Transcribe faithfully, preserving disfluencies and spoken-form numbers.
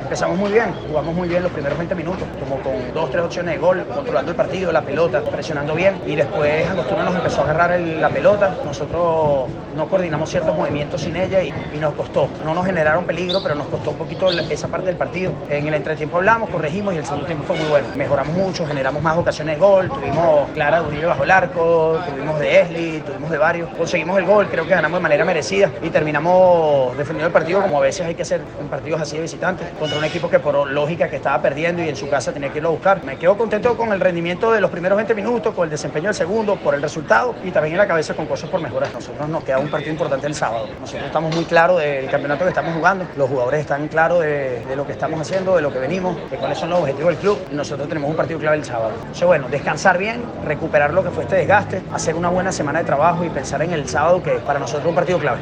Empezamos muy bien, jugamos muy bien los primeros veinte minutos, como con dos, tres opciones de gol, controlando el partido, la pelota, presionando bien. Y después Angostura nos empezó a agarrar el, la pelota. Nosotros no coordinamos ciertos movimientos sin ella y, y nos costó. No nos generaron peligro, pero nos costó un poquito esa parte del partido. En el entretiempo hablamos, corregimos y el segundo tiempo fue muy bueno. Mejoramos mucho, generamos más ocasiones de gol, tuvimos Clara de Uribe bajo el arco, tuvimos de Esli, tuvimos de varios. Conseguimos el gol, creo que ganamos de manera merecida y terminamos defendiendo el partido como a veces hay que hacer en partidos así de visitantes, contra un equipo que por lógica que estaba perdiendo y en su casa tenía que irlo a buscar. Me quedo contento con el rendimiento de los primeros veinte minutos, con el desempeño del segundo, por el resultado y también en la cabeza con cosas por mejorar. Nosotros nos queda un partido importante el sábado. Nosotros estamos muy claros del campeonato que estamos jugando, los jugadores están claros de, de lo que estamos haciendo, de lo que venimos, de cuáles son los objetivos del club y nosotros tenemos un partido clave el sábado. Entonces, bueno, descansar bien, recuperar lo que fue este desgaste, hacer una buena semana de trabajo y pensar en el sábado, que para nosotros es un partido clave.